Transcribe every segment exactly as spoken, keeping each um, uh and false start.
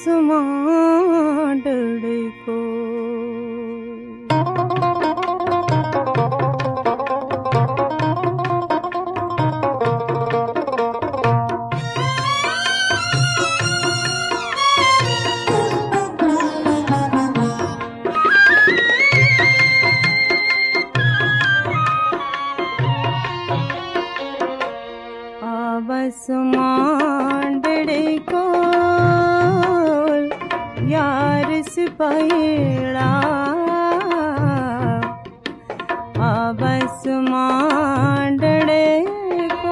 आसमां डरे को आसमां डरे को यार सिपाहीड़ा आसमां डरे को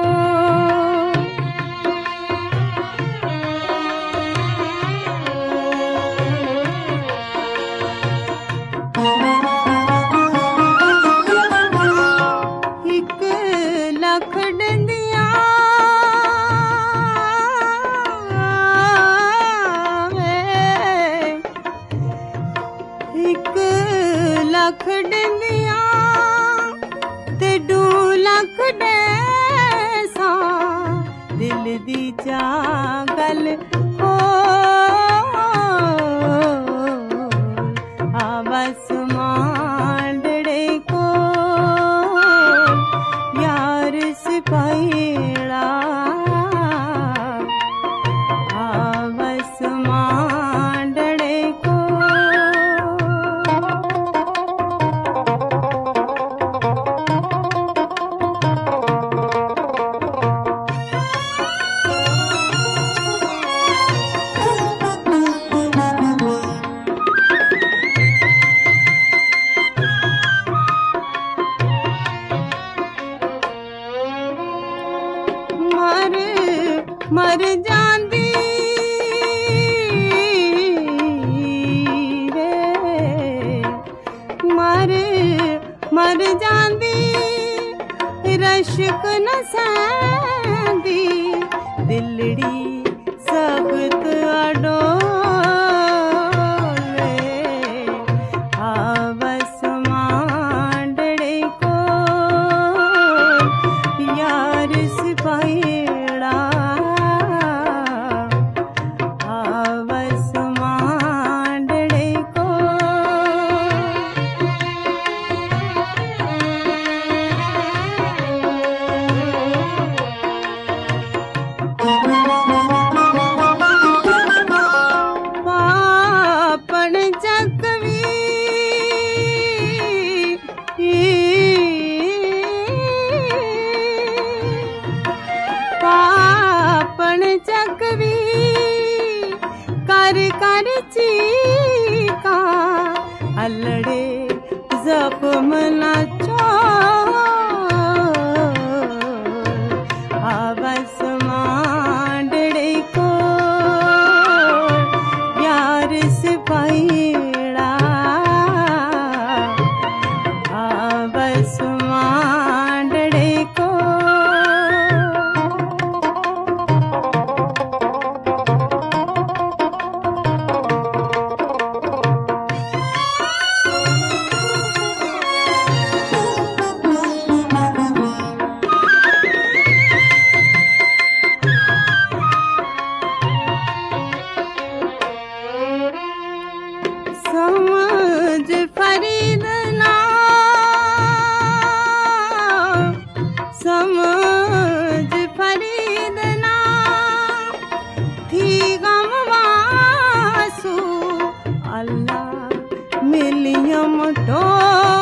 एक लख डंदिया लख डंदिया ते दो लख डेसा दिल दी जागल हो आसमां डरे को यार सिपाहीड़ा आसमां डरे को मर जांदी रे मर मर जांदी रश्क न सहंदी दिलड़ी सख्त अडोले आसमां डरे को यार सिपाहीड़ा चकवी कर कर चीका अलड़े जख्म न छोड़ आसमां डरे को यार सिपाहीड़ा आसमां डरे को समझ फरीद ना समझ फरीद ना थी गम वासू अल्लाह मिलियम टो